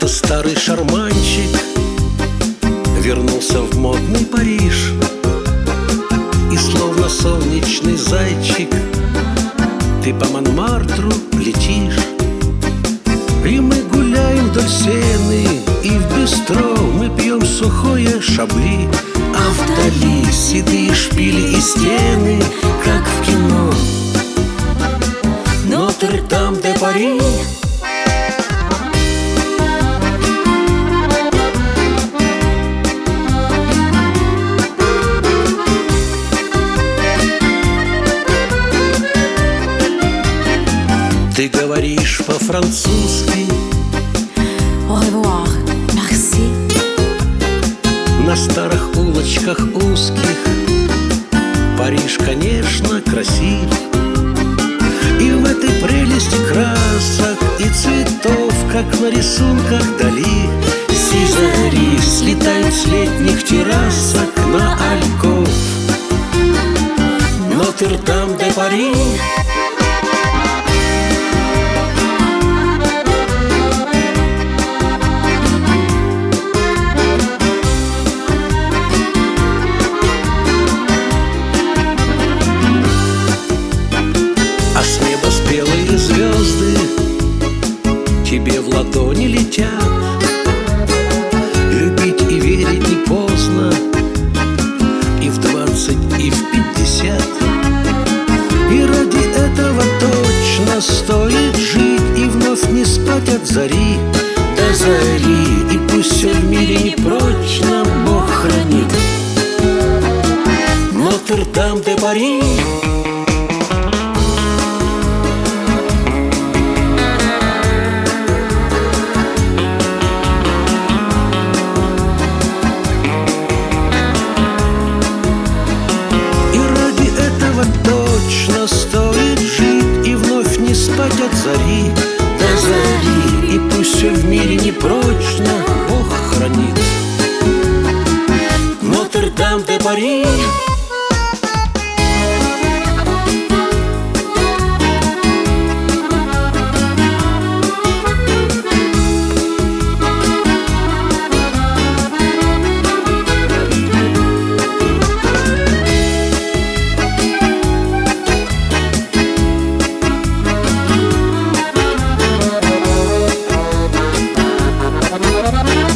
Как-то старый шарманщик вернулся в модный Париж, и словно солнечный зайчик ты по Монмартру летишь. И мы гуляем вдоль Сены, и в бистро мы пьем сухое шабли, а вдали седые шпили и стены, как в кино Нотр-Дам-де-Пари. Ты говоришь по-французски. Au revoir, merci. На старых улочках узких Париж, конечно, красив. И в этой прелести красок и цветов, как на рисунках Дали, сизари слетают с летних террасок на альков Нотр-Дам-де-Пари. А с неба спелые звезды тебе в ладони летят. Любить и верить не поздно, и в 20, и в 50. И ради этого точно стоит жить, и вновь не спать от зари до зари. И пусть все в мире непрочно, Бог хранит Нотр-Дам-де-Пари. Точно стоит жить, и вновь не спать от зари до зари. И пусть все в мире непрочно, Бог хранит Нотр-Дам-де-Пари. Au revoir.